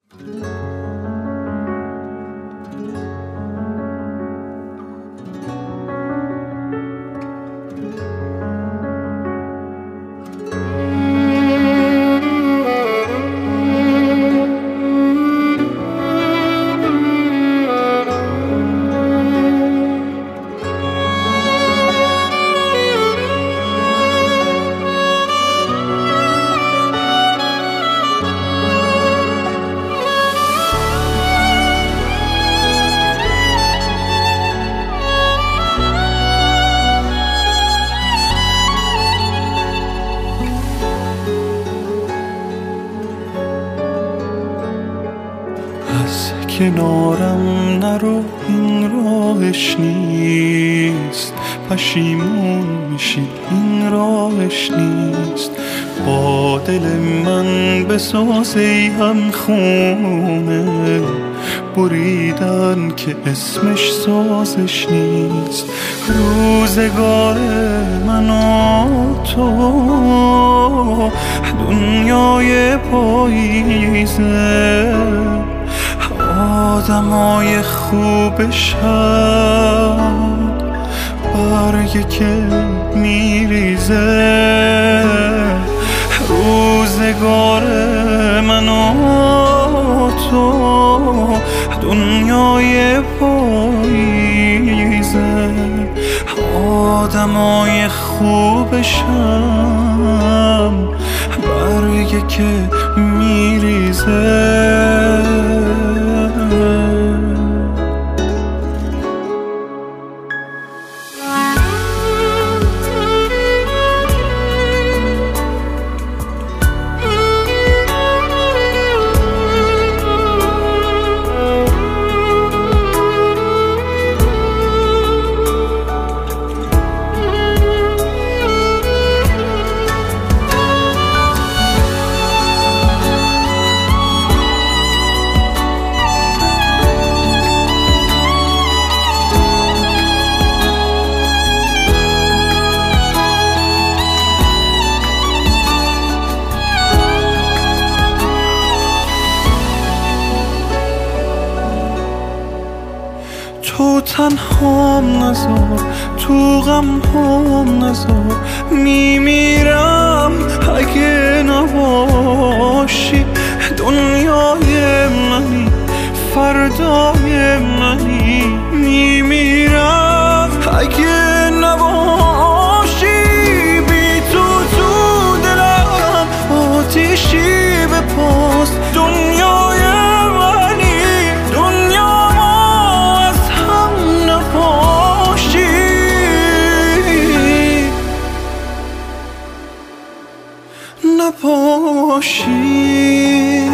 کنارم نرو، این راهش نیست، پشیمون میشی این راهش نیست. با دل من بساز ای هم خونه، بریدن که اسمش سازش نیست. روزگار من و تو دنیای پاییزه، آدمای خوبشن برگی که میریزه. روزگار من و تو دنیای پاییزه، آدمای خوبشن برگی که میریزه. تو تنهام نذار، تو غم هم نذار، میمیرم اگه نباشی. دنیای منی، فردای منی، میمیرم اگه نباشی. بی تو تو دلم آتیشی به پاست. دنیای منی، دنیا نباشی.